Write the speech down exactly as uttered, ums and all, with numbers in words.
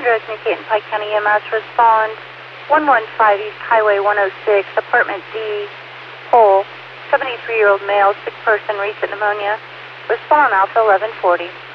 hundred, communicate in Pike County E M S, respond one one five East Highway one oh six, apartment D, Pole, seventy-three-year-old male, sick person, recent pneumonia. Respond on Alpha eleven forty.